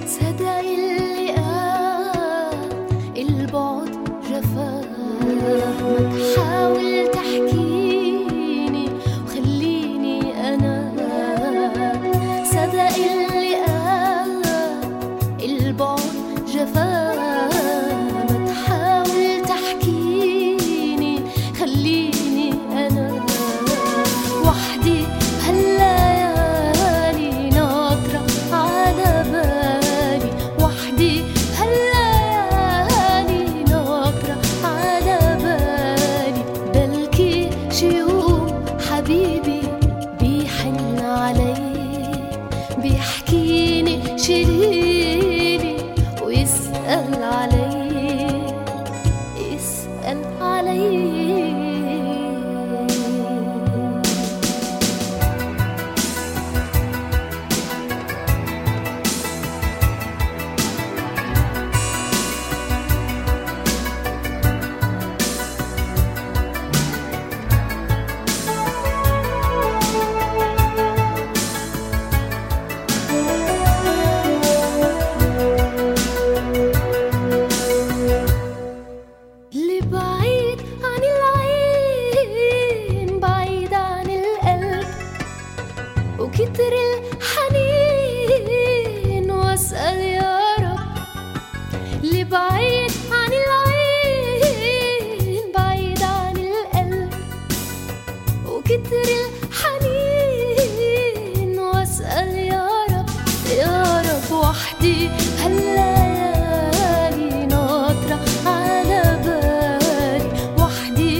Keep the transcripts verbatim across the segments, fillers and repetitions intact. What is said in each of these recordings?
صدق اللي قال البعد جفاه، ما تحاول تحكيني وخليني أنا. صدق اللي قال البعد جفاه، ما تحاول تحكيني خليني أنا. وحدي هالليالي ناطرة على بالي، وحدي هالليالي ناطرة على بالي. بلكي شي يوم حبيبي بيحن علي، بيحكيني شيليلي ويسأل علي، يسأل علي. اللي بعيد عن العين بعيد عن القلب، وكتر الحنين واسأل يا رب. اللي بعيد عن العين بعيد عن القلب، وكتر الحنين واسأل يا رب يا رب. وحدي هالليالي ناطرة على بالي، وحدي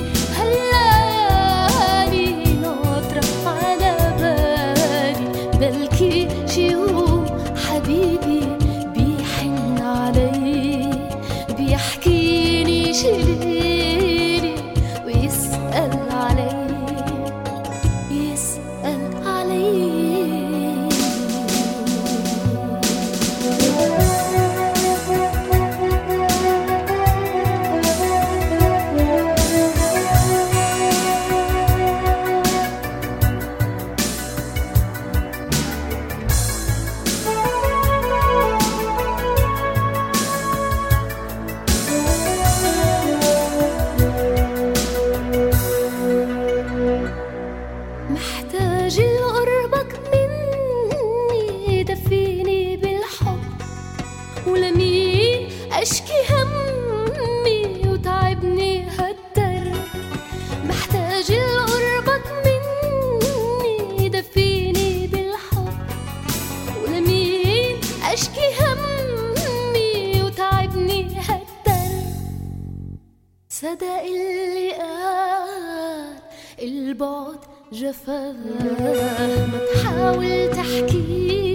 هالليالي ناطرة على بالي. بلكي شي يوم حبيبي بيحن علي، بيحكيني شيليلي ويسأل علي، يسأل علي. محتاج لقربك مني، دفيني بالحب، ولمين أشكي همي وتعبني هالدرب. محتاج لقربك مني، دفيني بالحب، ولمين أشكي همي وتعبني هالدرب. صدق اللي قال البعد جفاه، ما تحاول تحكي